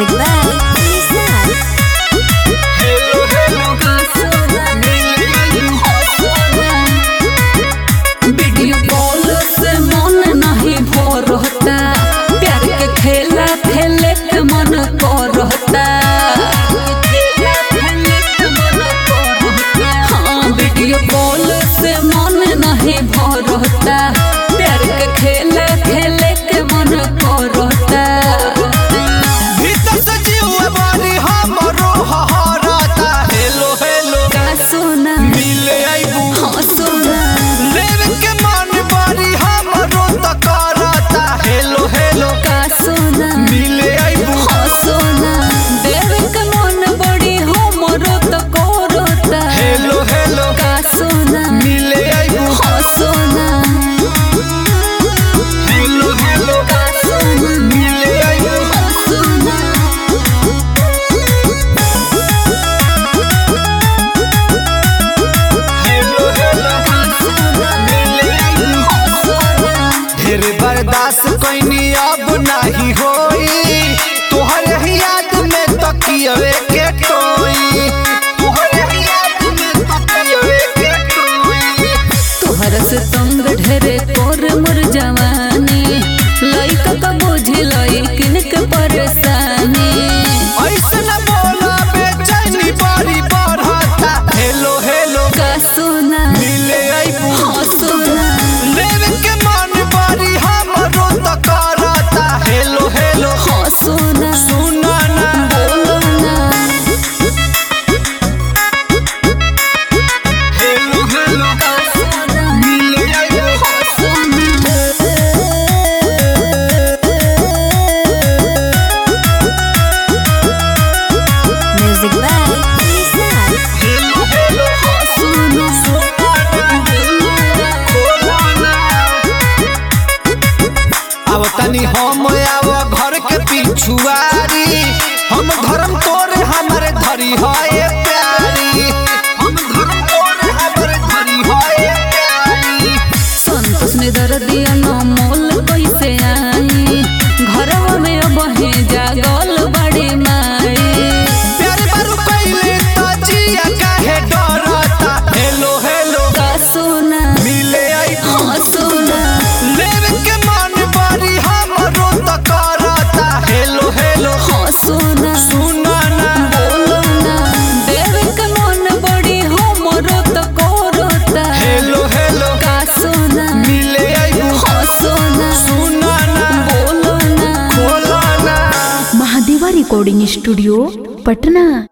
Music by Nissan. Hello hello video call से मन नहीं भरता, प्यार के खेला खेले के मन करता। हाँ, वीडियो कॉल से मन नहीं भरता, प्यार के खेला खेले के मन करता। भीतर से जीवा बारी हमरो हहरता। हेलो हेलो का सोना मिले आइबू हाँ सोना लेवे के मन बारी हमरो त करता। हेलो हेलो का सोना मिले आइबू हाँ सोना देव के मन बड़ी हमरो त करता। हेलो हेलो का सोना मिले आइबू हाँ सोना हेलो हेलो का सोना मिले आइबू हाँ सोना हेलो हेलो मिले आइबू ढेर बर्दाश्त कइनी अब नहीं होई। तोहरे ही याद में तकियवे के टोई। तोहरे ही याद में तकियवे के टोई। तोहर से तंग ढेरे तोर मोर जवानी, लइका का बोझी लइकिन के परेशानी। ऐसे न बोला बेचैनी बारी बढ़ता। हेलो हेलो का सोना मिले आइबू हाँ सोना लेवे के मन बारी हमरो त करता। हेलो हेलो हाँ सोना सुना ना बोलो ना हेलो हेलो का सोना मिले आइबू हाँ सोना Music by Nissan. Hello hello हाँ सोना अब तनी हम आव घर के पिछुआरी। हम धर्म तोरे हमारे धरी है प्यारी। हम धर्म तोरे हमारे धरी है प्यारी। संतोष ने दर्दिया न मोल कैसे आई, घरवा में अब है जागल बड़ी माई। प्यारे बारू कइले त जिया काहे डरता। हेलो हेलो का सोना मिले आई हाँ सोना लेवे के मन बारी हमरो त करता। हेलो हेलो हाँ सोना सुना ना बोलो ना देव के मन बड़ी हमरो त करता। हेलो हेलो का सोना मिले आई हाँ सोना सुना ना बोलो ना बोला ना महादेवा रिकॉर्डिंग स्टूडियो पटना।